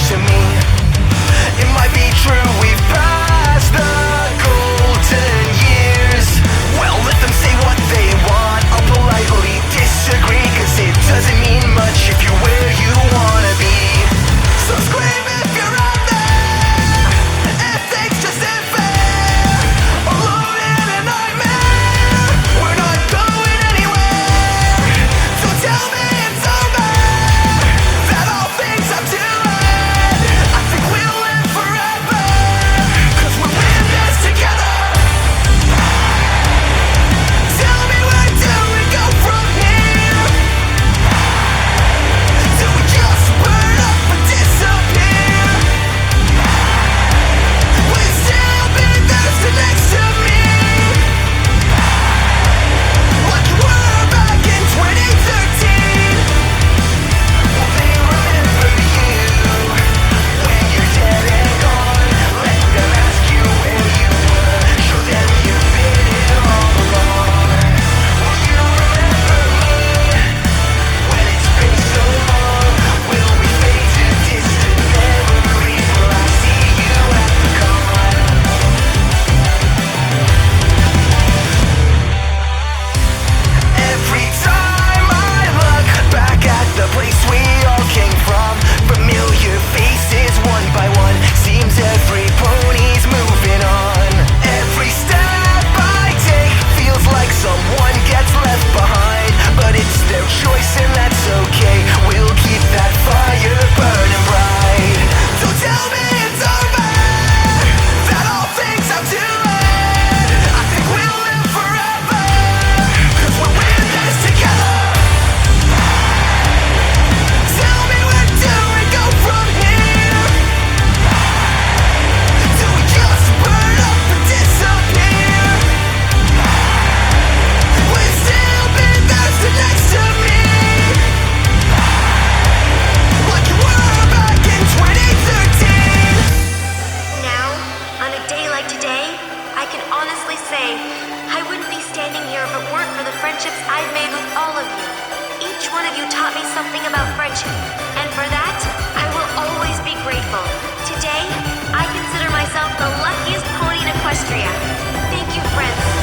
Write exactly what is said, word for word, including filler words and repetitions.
to me. It might be true we've passed the golden years. Well, let them say what they want, I'll politely disagree, cause it doesn't mean much if you're where you wanna be. So scream if you're out there, if things just ain't fair. Alone in a nightmare, we're not going anywhere. So tell me it's over, that all things have to end. I think we'll live forever, cause we're in this together. Tell me, where do we go from here? Do we just burn up and disappear? Will you still be there still next to me? Like you were back in twenty thirteen. Will they remember you when you're dead and gone? Let them ask you where you were, show them you've been here all along. Will you remember me when it's been so long? Will we fade to distant memories? Will I see you at the con? Every time I look back at the place we all came from, familiar faces one by one, seems every pony's moving on. Every step I take feels like someone gets left behind, but it's their choice and that's okay. We'll keep that fire burning bright. So tell me it's over, that all things have to end. I think we'll live forever, cause we're in this together. Tell me, where do we go from here? Do we just burn up and disappear? Will you still be there still next to me? Like you were back in twenty thirteen. Now, on a day like today, I can honestly say I wouldn't be standing here if it weren't for the friendships I've made with all of you. Each one of you taught me something about friendship, and for that, I will always be grateful. Today, I consider myself the luckiest pony in Equestria. Thank you, friends.